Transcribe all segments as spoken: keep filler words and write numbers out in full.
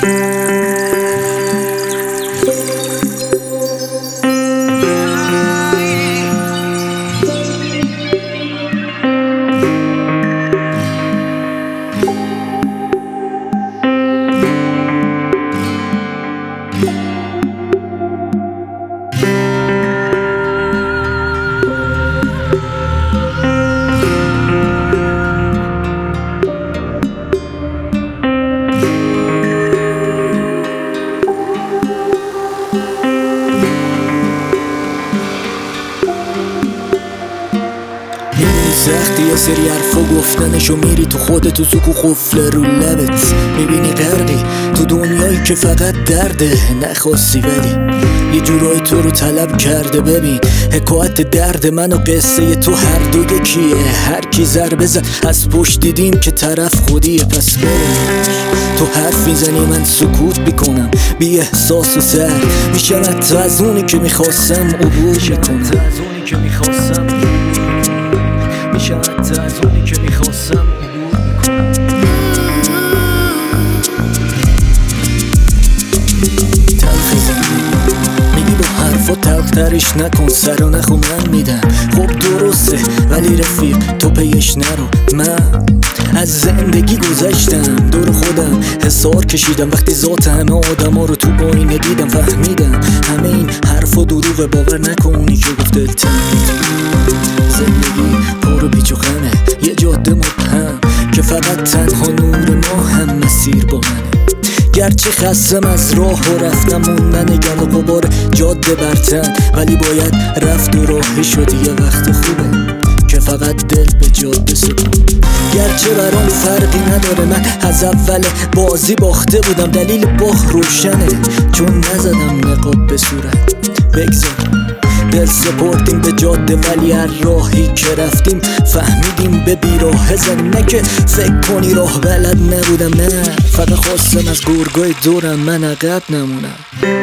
سختی یه سری حرفا گفتنشو، میری تو خودت و سکو خفله رو لبت، میبینی غرقی تو دنیایی که فقط درده. نخواستی ولی یه جورایی تو رو طلب کرده. ببین حکایت درد من و قصه تو هر دو یکیه. هر کی ضربه زد از پشت دیدیم که طرف خودیه. پس برش تو حرف میزنی من سکوت میکنم، بی احساس و سر میشم حتی از اونی که میخواستم عبور میکنم. میشم حتی از اونی که میخواستم عبور میکنم. تلخ زندگی میگی با حرفا تلخترش نکن، سر و نخو من میدم. خب درسته ولی رفیق تو پیش نرو. من از زندگی گذشتم، دور خودم حسار کشیدم. وقتی ذات همه آدم ها رو تو آینه دیدم فهمیدم همه این حرفا دروغه. باور نکنی که گفته زندگی پر پیچ و خمه، یه جاده مبهم که فقط تنها نور ما هم مسیر با منه. گرچه خستم از راه و رفتم موندن گل و غبار جاده برتن، ولی باید رفت و راهی شد. یه وقت خوبه که فقط دل به جاده سکون. گرچه برام فرقی نداره، من از اول بازی باخته بودم. دلیل باخت روشنه چون نزدم نقاب به صورت. بگذارم دل سپردیم به جاده، ولی هر راهی که رفتیم فهمیدیم به بیراه زنیم. نه که فکر کنی راه بلد نبودم، نه فقط خواستم از گرگای دورم من عقب نمونم.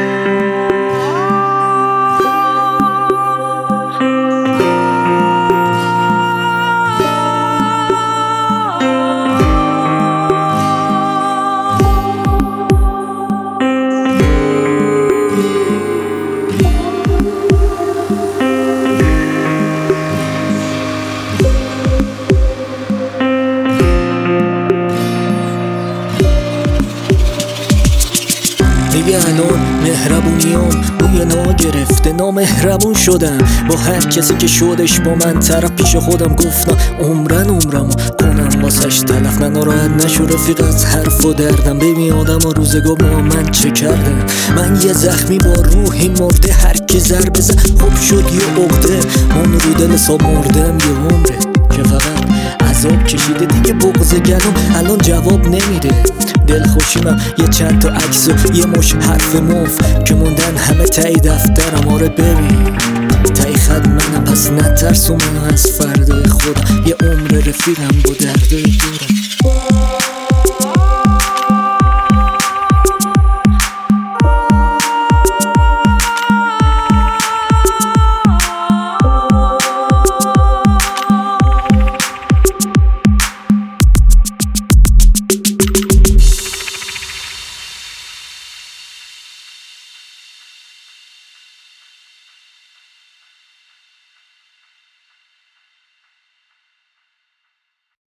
دیگه الان مهربونیام بوی نا گرفته، نامهربون شدم با هر کسی که شدش با من طرف. پیش خودم گفتم عمرن عمرمو کنم واسش تلف. من ناراحت نشو رفیق از حرف و دردم. ببین آدم ها روزگار با من چه کردن. من یه زخمی با روحی مرده، هر کی ضربه زد خوب شد یه عقده. من رو دل حساب مردم یه عمره که فقط عذاب کشیده. دیگه بغض گلم الان جواب نمیده. دل خوشیمم یه چند تا عکس و یه مش حرف موف که موندن همه تایی دفترم. آره ببین تایی خد منم، پس نترسو منو از فردای خودم. یه عمر رفیقم با درد دورم.